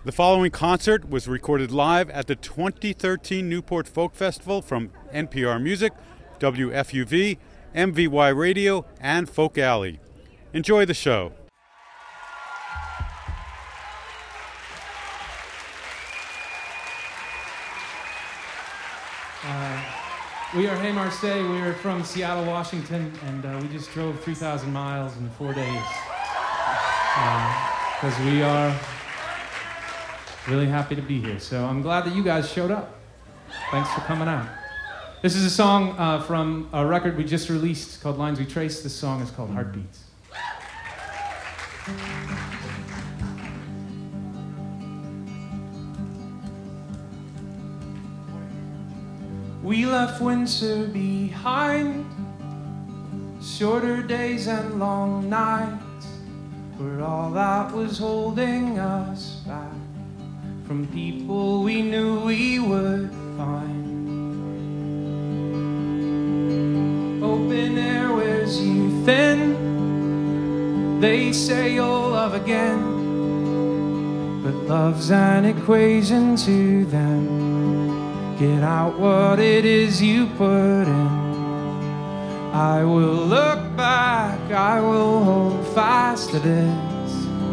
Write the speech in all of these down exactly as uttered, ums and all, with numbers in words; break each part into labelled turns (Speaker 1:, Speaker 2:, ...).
Speaker 1: The following concert was recorded live at the twenty thirteen Newport Folk Festival from N P R Music, W F U V, M V Y Radio, and Folk Alley. Enjoy the show.
Speaker 2: Uh, we are Hey Marseille. We are from Seattle, Washington, and uh, we just drove three thousand miles in four days. Because uh, we are really happy to be here. So I'm glad that you guys showed up. Thanks for coming out. This is a song uh, from a record we just released called Lines We Trace. This song is called Heartbeats. We left winter behind, shorter days and long nights were all that was holding us back from people we knew we would find. Open air wears you thin, they say you'll love again, but love's an equation to them. Get out what it is you put in. I will look back, I will hold fast to this.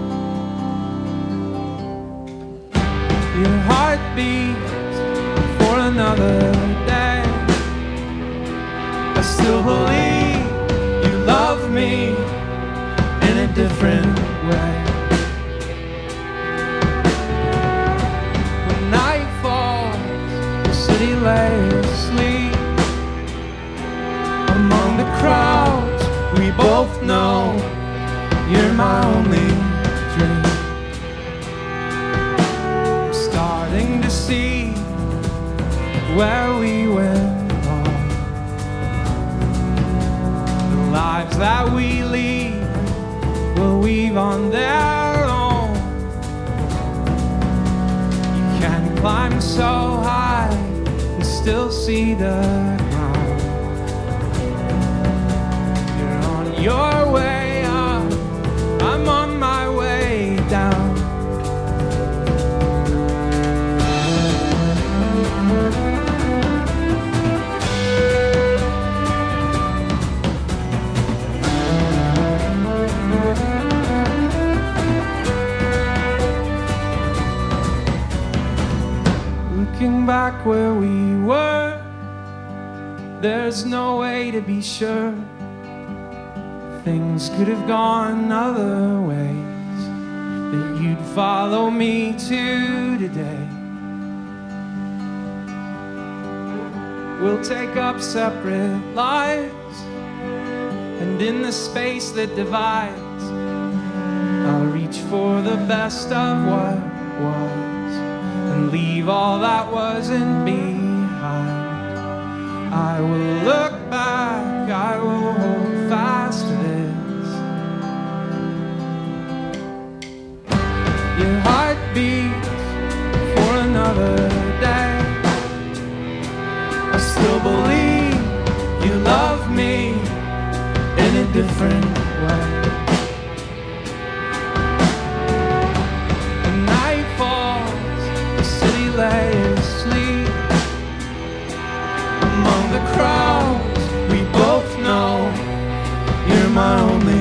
Speaker 2: Your heart beats for another day. I still believe you love me in a different way. When night falls, the city lay asleep. Among the crowds, we both know you're my only dream. I'm starting to see where we went wrong. The lives that we lead will weave on their own. You can climb so high and still see the ground. You're on your way up, I'm on my way down. Looking back where we were, there's no way to be sure. Things could have gone other ways, that you'd follow me to today. We'll take up separate lives, and in the space that divides, I'll reach for the best of what was and leave all that wasn't behind. I will look back, I will hold fast to this. Your heart beats for another day. I still believe you love me in a different way. The night falls, the city lay asleep. Among the crowds, we both know you're my only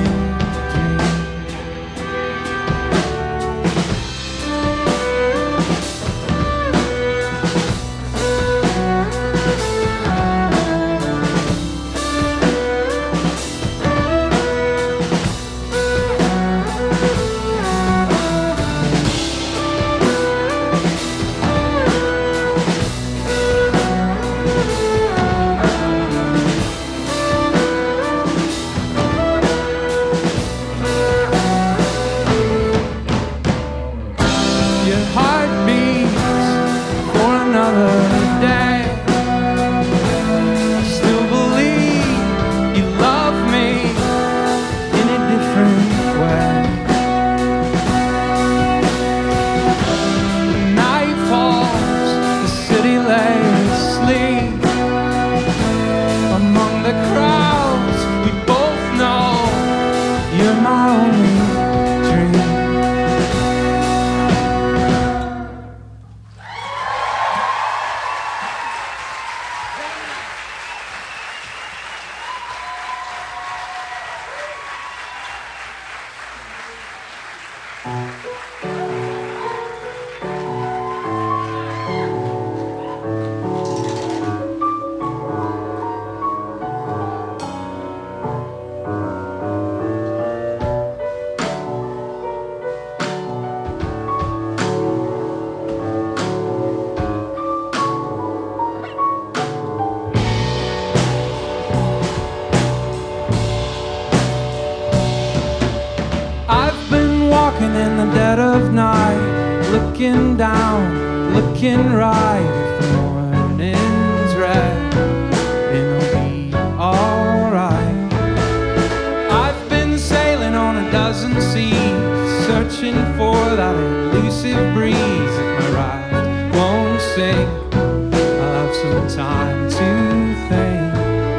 Speaker 2: looking down, looking right. If the morning's red, then I'll be alright. I've been sailing on a dozen seas, searching for that elusive breeze. If my raft won't sink, I'll have some time to think.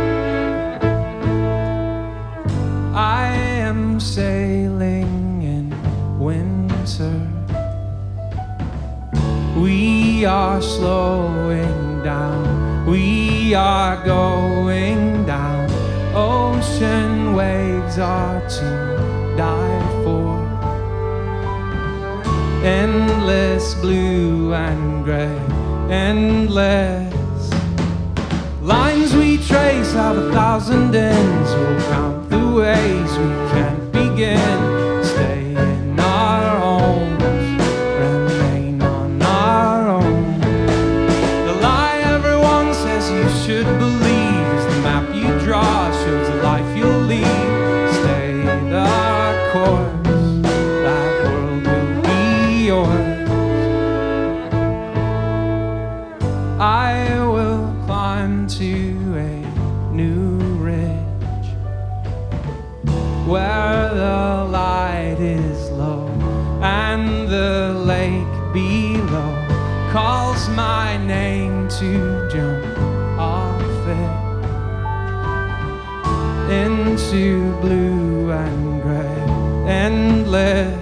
Speaker 2: I am sailing in winter. We are slowing down, we are going down. Ocean waves are to die for. Endless blue and gray, endless lines we trace have a thousand ends. We'll count the ways we can't begin. Stay in our homes, remain on our own. The lie everyone says you should believe is the map you draw shows the life you'll lead. Stay the course, that world will be yours. I will climb to a new ridge where the light is low and the lake below calls my name to jump off it into blue and gray, endless.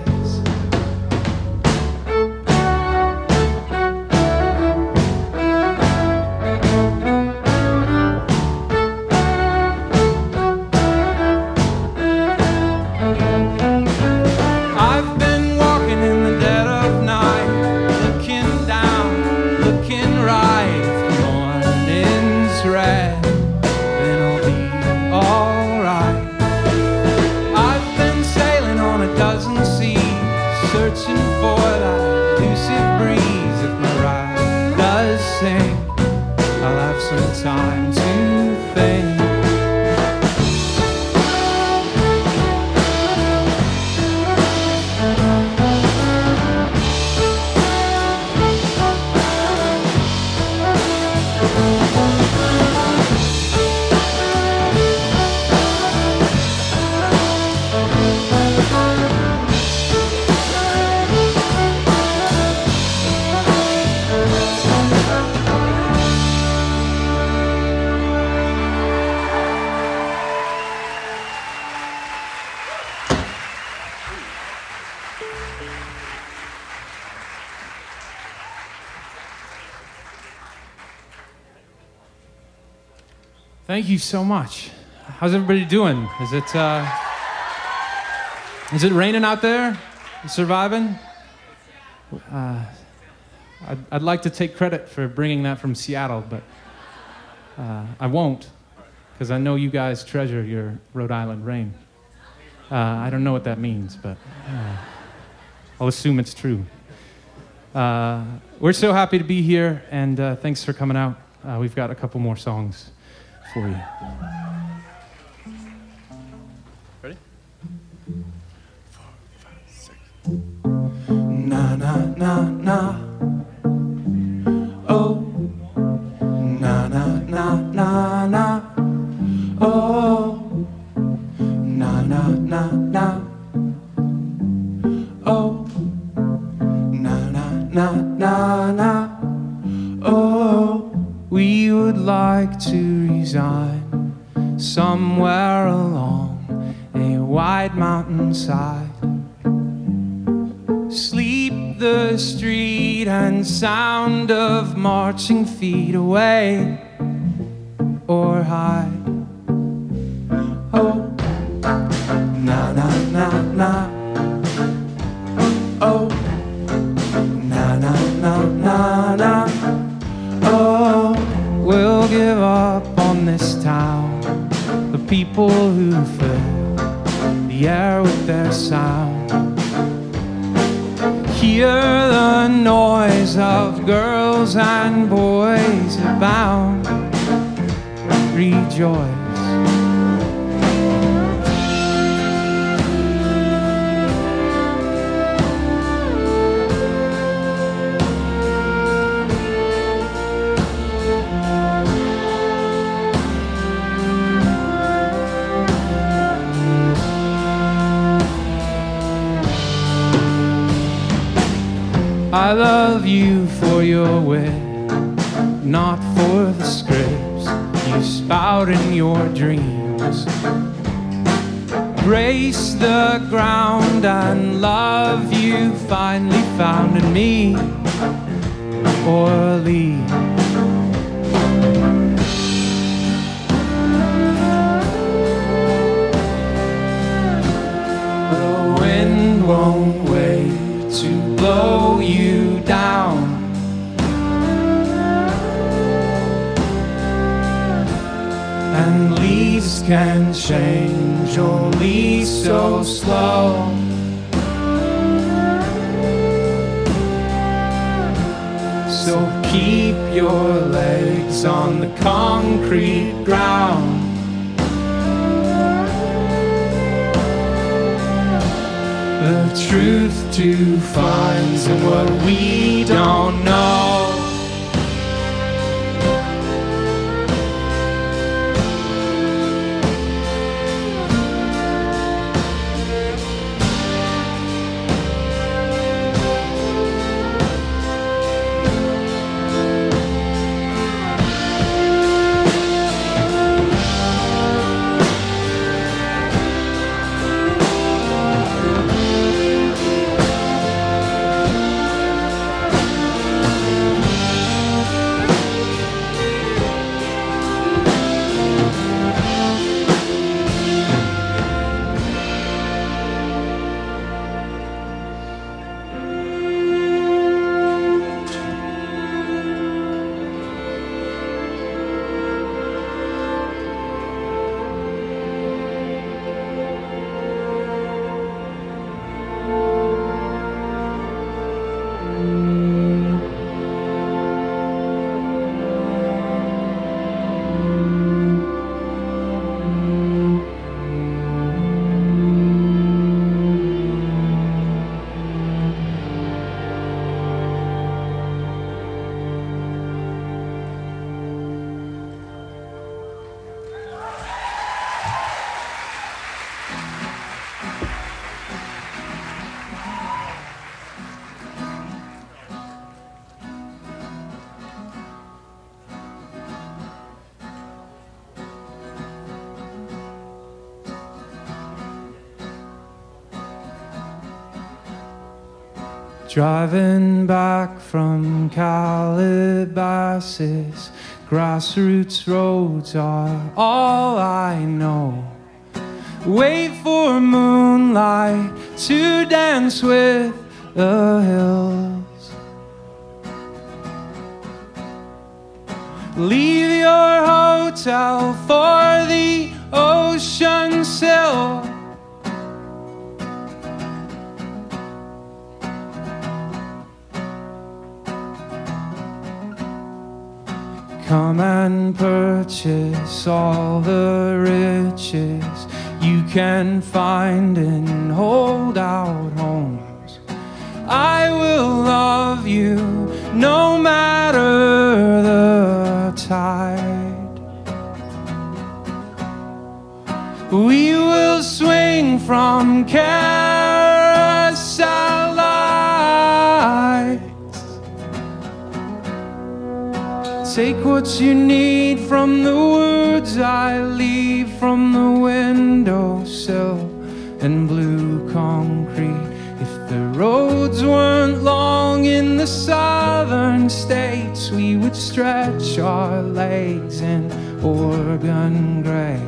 Speaker 2: Time to think. Thank you so much. How's everybody doing? Is it uh, is it raining out there? You surviving? Uh, I'd, I'd like to take credit for bringing that from Seattle, but uh, I won't, because I know you guys treasure your Rhode Island rain. Uh, I don't know what that means, but uh, I'll assume it's true. Uh, we're so happy to be here, and uh, thanks for coming out. Uh, we've got a couple more songs for you.
Speaker 1: Ready?
Speaker 2: Four, five, six. Na na na na. Oh. Na na na na na. Oh. Na na na na. Oh. Na na na na na. Oh. We would like to resign somewhere along a wide mountainside. Sleep the street and sound of marching feet away or hide. Oh, na na na na. Oh, na na na na na. Oh, we'll give up on this town, the people who fill the air with their sound. Hear the noise of girls and boys abound. Rejoice. I love you for your wit, not for the scripts you spout in your dreams. Brace the ground and love you finally found in me, or leave. The wind won't wait to blow you down, and leaves can change only so slow. So keep your legs on the concrete ground. The truth to finds in what we don't know. Driving back from Calabasas, grassroots roads are all I know. Wait for moonlight to dance with the hills. Leave your hotel for the ocean sill. Come and purchase all the riches you can find in holdout homes. I will love you no matter the tide. We will swing from carousel lights. Take what you need from the words I leave from the windowsill and blue concrete. If the roads weren't long in the southern states, we would stretch our legs in Oregon gray.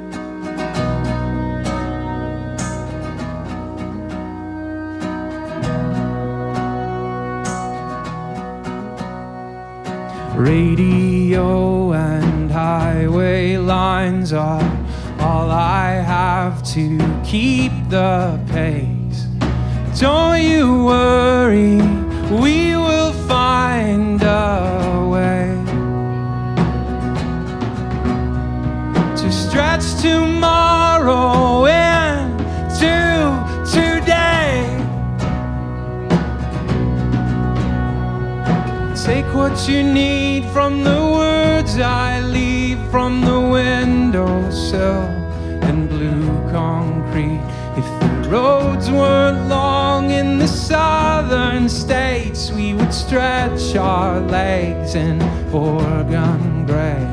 Speaker 2: Radio and highway lines are all I have to keep the pace. Don't you worry, we will find a way to stretch tomorrow into today. Take what you need from the words I leave from the windowsill and blue concrete. If the roads weren't long in the southern states, we would stretch our legs in Oregon gray.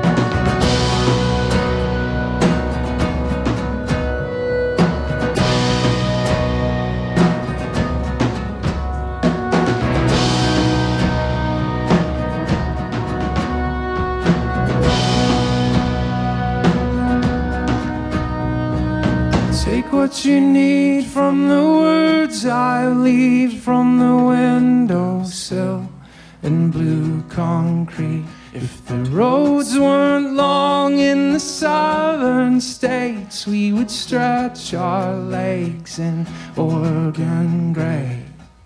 Speaker 2: Take what you need from the words I leave from the windowsill and blue concrete. If the roads weren't long in the southern states, we would stretch our legs in Oregon gray.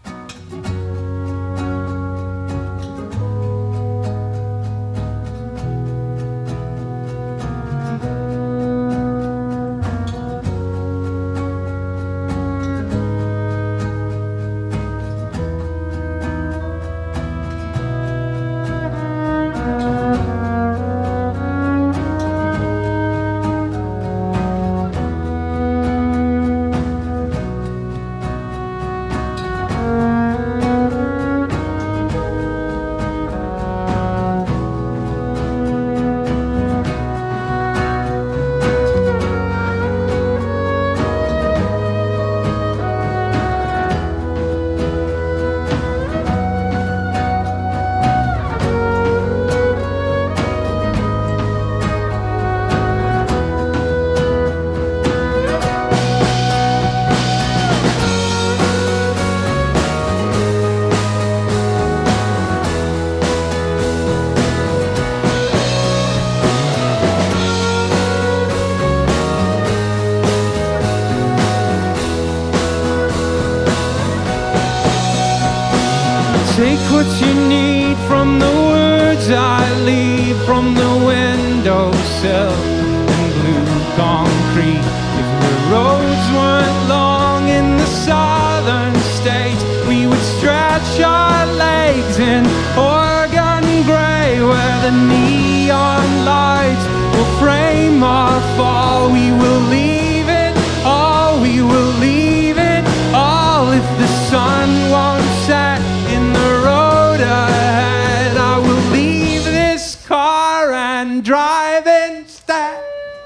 Speaker 2: Take what you need from the words I leave from the windowsill and blue concrete. If the roads weren't long in the southern states, we would stretch our legs in Oregon gray, where the neon lights will frame our fall. We will leave it all, we will leave it all. If the sun won't set in the road ahead, I will leave this car and drive instead.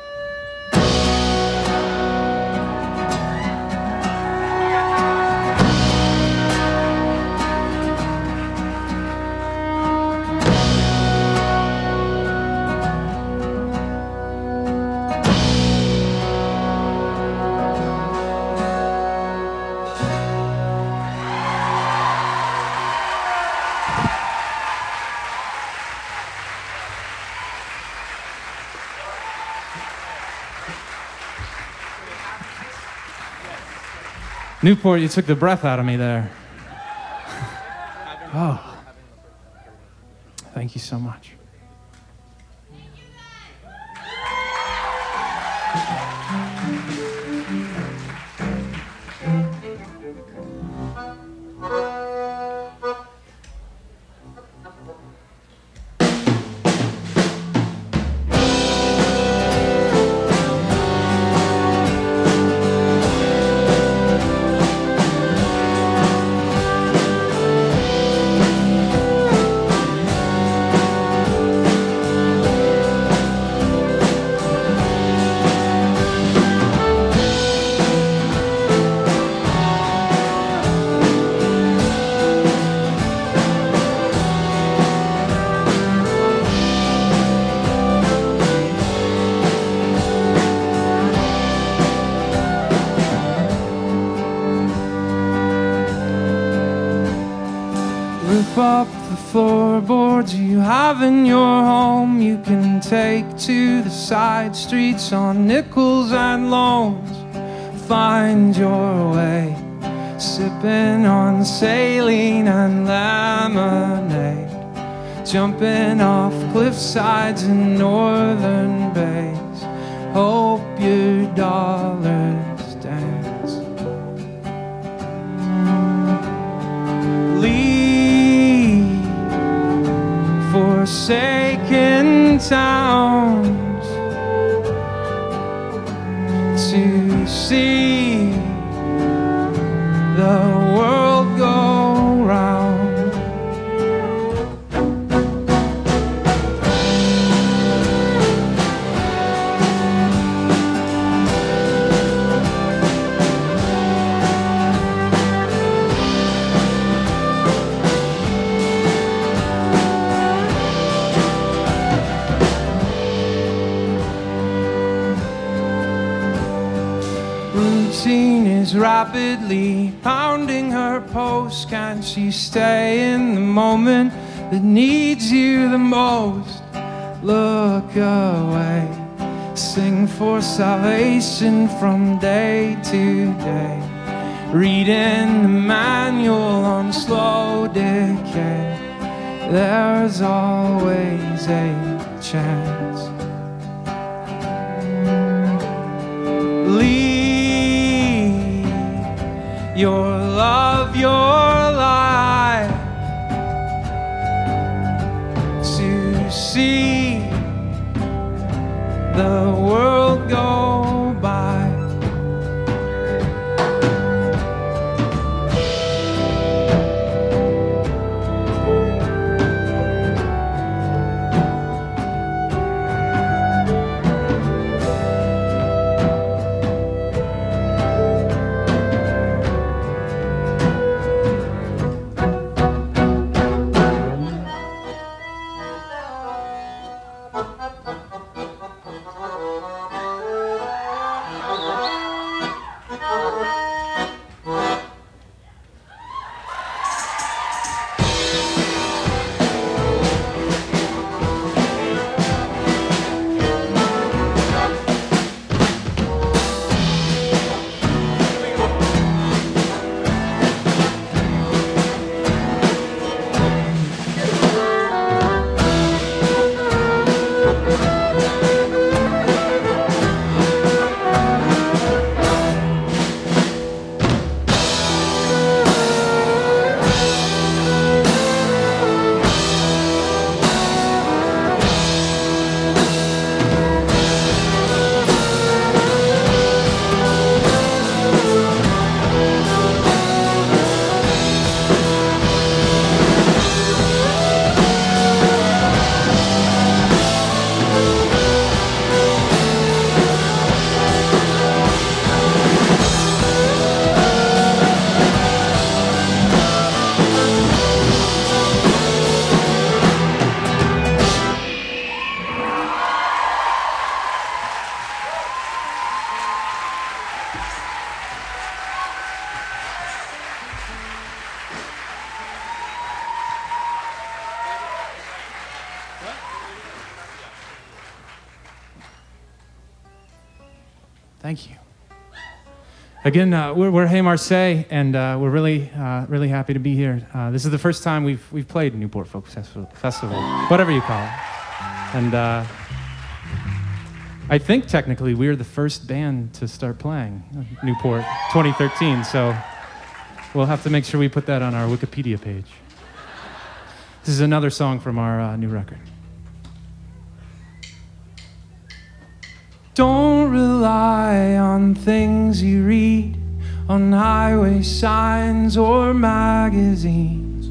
Speaker 2: Newport, you took the breath out of me there. Oh, thank you so much. Rip up the floorboards you have in your home. You can take to the side streets on nickels and loans. Find your way, sipping on saline and lemonade, jumping off cliff sides in northern bays. Hope your dollars dance. Leave forsaken towns to see the world go round. Routine is rapidly pounding her post. Can she stay in the moment that needs you the most? Look away, sing for salvation from day to day, reading the manual on slow decay. There's always a chance. Leave your love, your life, to see the world go by. Thank you. Again, uh, we're, we're Hey Marseille, and uh, we're really, uh, really happy to be here. Uh, this is the first time we've we've played Newport Folk Festival, whatever you call it. And uh, I think technically we're the first band to start playing Newport twenty thirteen. So we'll have to make sure we put that on our Wikipedia page. This is another song from our uh, new record. Don't rely on things you read on highway signs or magazines.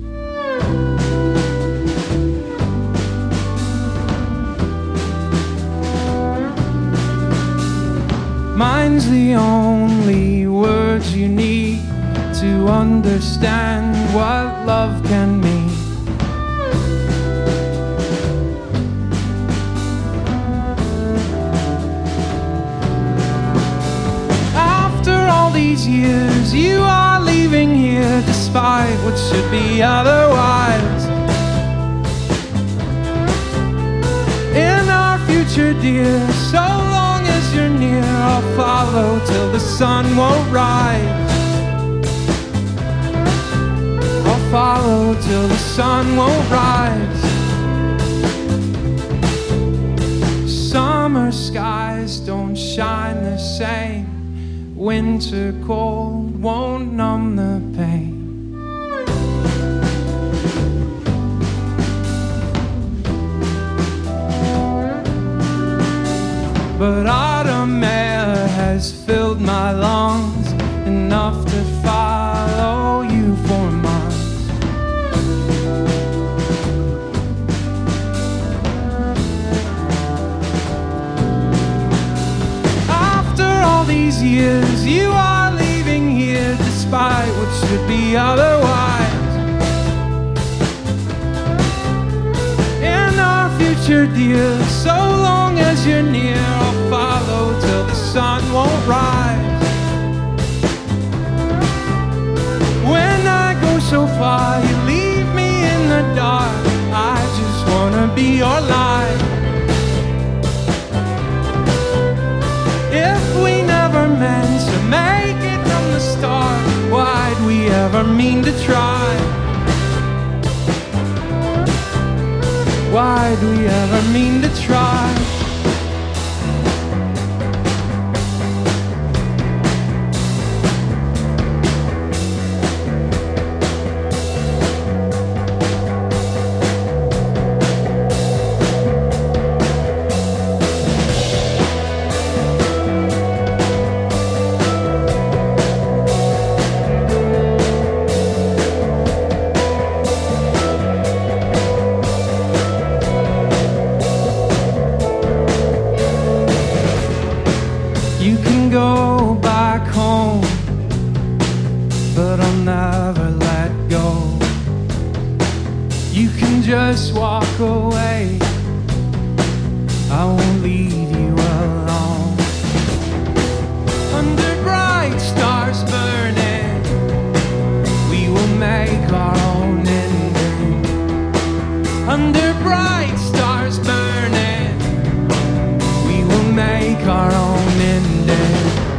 Speaker 2: Mine's the only words you need to understand what love can mean. These years you are leaving here despite what should be otherwise. In our future, dear, so long as you're near, I'll follow till the sun won't rise. I'll follow till the sun won't rise. Summer skies don't shine the same. Winter cold won't numb the pain. But autumn air has filled my lungs enough to follow it should be otherwise. In our future, dear, so long as you're near, I'll follow till the sun won't rise. When I go so far, you leave me in the dark. I just wanna be your light. If we never meant to make it from the start, why'd we ever mean to try? Why'd we ever mean to try? Just walk away, I won't leave you alone. Under bright stars burning, we will make our own ending. Under bright stars burning, we will make our own ending.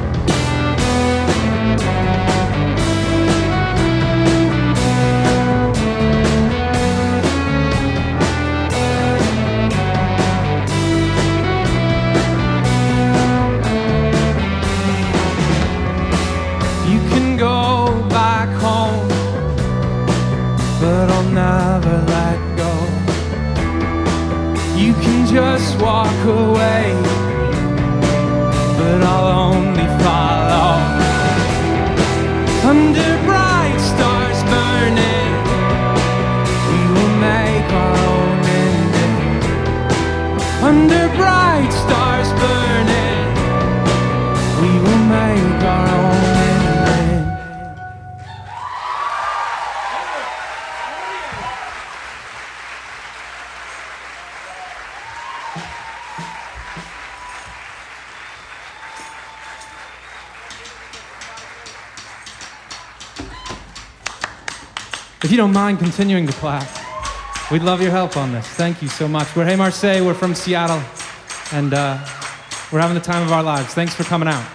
Speaker 2: Never let go. You can just walk away, but I'll only follow. Under bright stars burning, we will make our own ending. Under bright stars burning, we will make our own ending. If you don't mind continuing to clap, we'd love your help on this. Thank you so much. We're Hey Marseille, we're from Seattle, and uh, we're having the time of our lives. Thanks for coming out.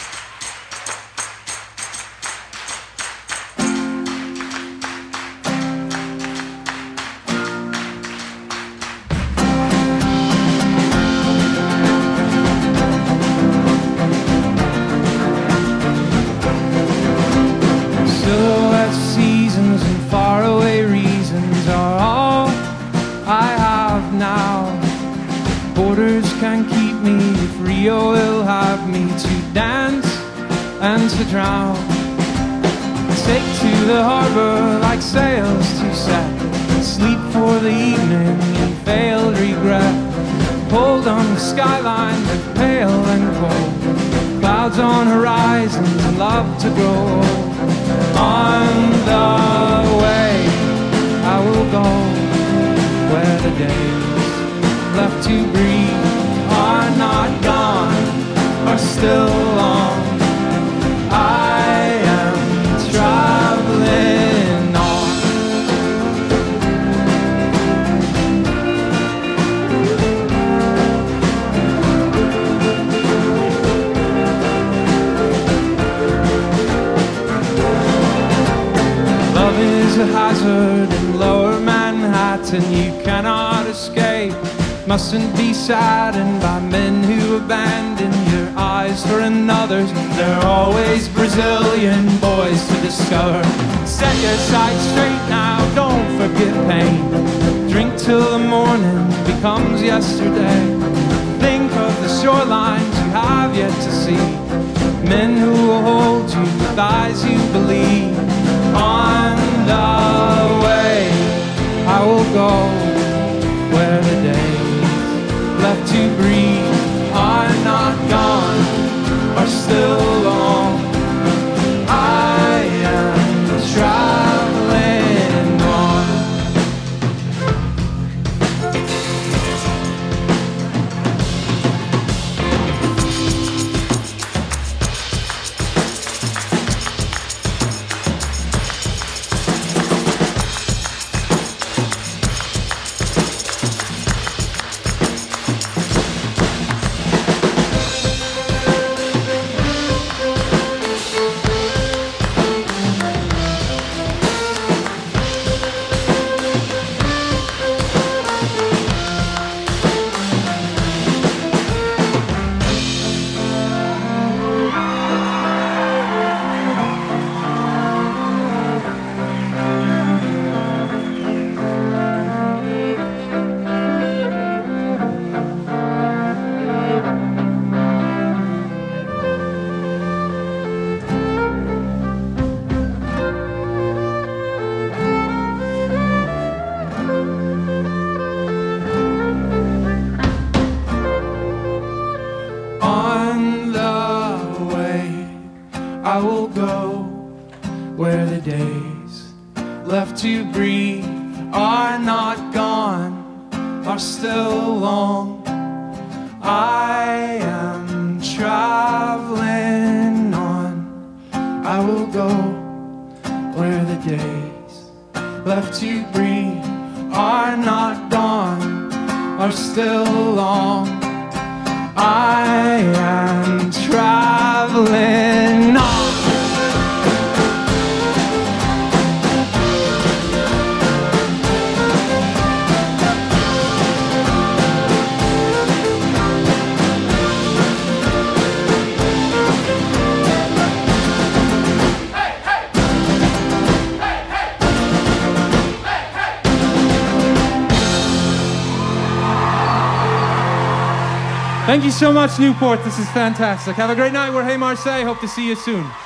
Speaker 2: To drown, take to the harbor like sails to set, sleep for the evening in veiled regret, hold on the skyline with pale and cold, clouds on horizons and love to grow. On the way I will go where the days left to breathe are not gone, are still long. I am traveling on. Love is a hazard in lower Manhattan. You cannot escape. Mustn't be saddened by men who abandon your eyes for another's. They're always Brazilian boys to discover. Set your sights straight now, don't forget pain. Drink till the morning becomes yesterday. Think of the shorelines you have yet to see. Men who will hold you with eyes you believe. On the way I will go where the days left to breathe are not gone, are still long. I am are still long. I am traveling on. I will go where the days left to breathe are not gone, are still long. I am traveling on. Thank you so much, Newport. This is fantastic. Have a great night. We're Hey Marseille. Hope to see you soon.